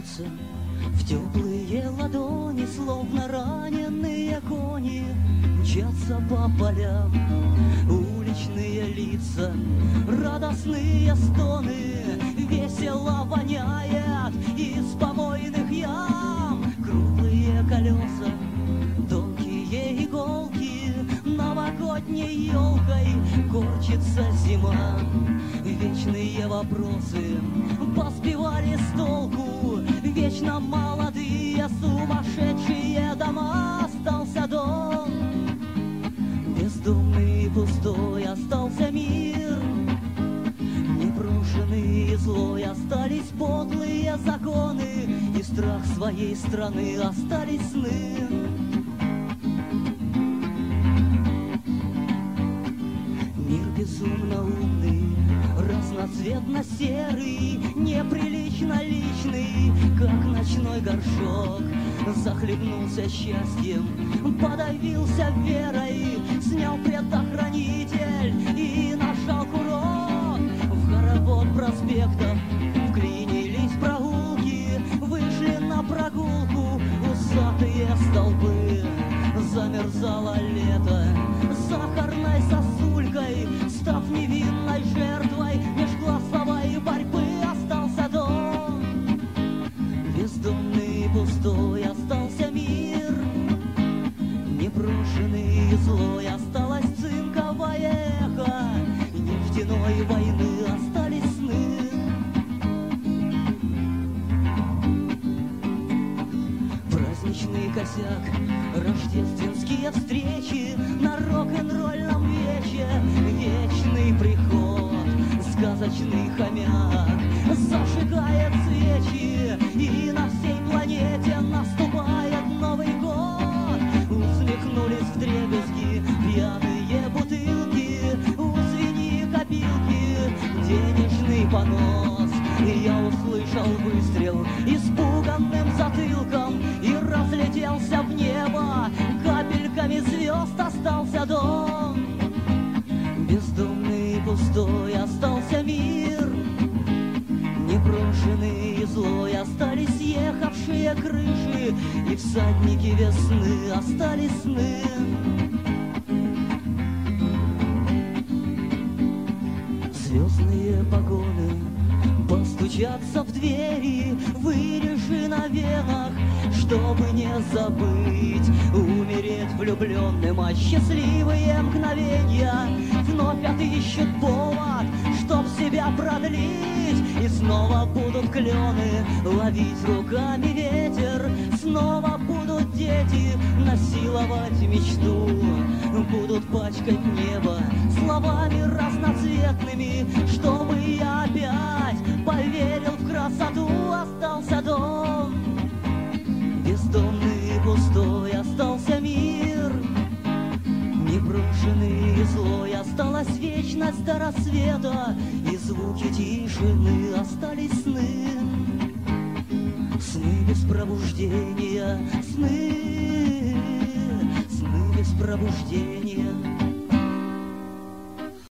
бьются в теплые ладони, словно раненые кони, мчатся по полям уличные лица, радостные стоны, весело воняет из помойных ям. Круглые колеса, тонкие иголки, новогодней елкой корчится зима. Вечные вопросы посбивали с толку, вечно молодые сумасшедшие дома. Остался дом, бездомный и пустой остался мир, непрошенный и злой остались подлые законы, и страх своей страны остались сны. Мир безумно умный, разноцветно серый, неприлично личный, как ночной горшок. Захлебнулся счастьем, подавился верой, снял предохранитель и нажал курок. В хоровод проспектов вклинились прогулки, вышли на прогулку усатые столбы. Замерзало лето сахарной сосулькой, став невинной жертвой межклассовой борьбы. Остался дом, бездомный и пустой остался мир, непрошенный и злой осталось цинковое эхо, нефтяной войны остались сны. Праздничный косяк, рождественские встречи на рок-н-ролльном вече, вечный приход, сказочный хомяк зажигает свечи, и на всей планете наступает Новый год. Усмехнулись вдребезги пьяные бутылки, узвени копилки, денежный понос. Я услышал выстрел испуганным затылком и разлетелся в небо, капельками звезд остался дом. Бездомный и пустой остался мир, непрошенный и злой остались съехавшие крыши, и всадники весны остались сны. Звездные погоны постучатся в двери, вырежи на венах, чтобы не забыть умереть влюбленным, а счастливые мгновенья вновь отыщут повод, чтоб себя продлить. И снова будут клены ловить руками ветер, снова будут дети насиловать мечту, будут пачкать небо словами разноцветными, чтобы я опять поверил в красоту. Остался дом, бездомный и пустой остался мир, непрошенный и злой осталась вечность до рассвета, и звуки тишины остались сны. Сны без пробуждения, сны, сны без пробуждения.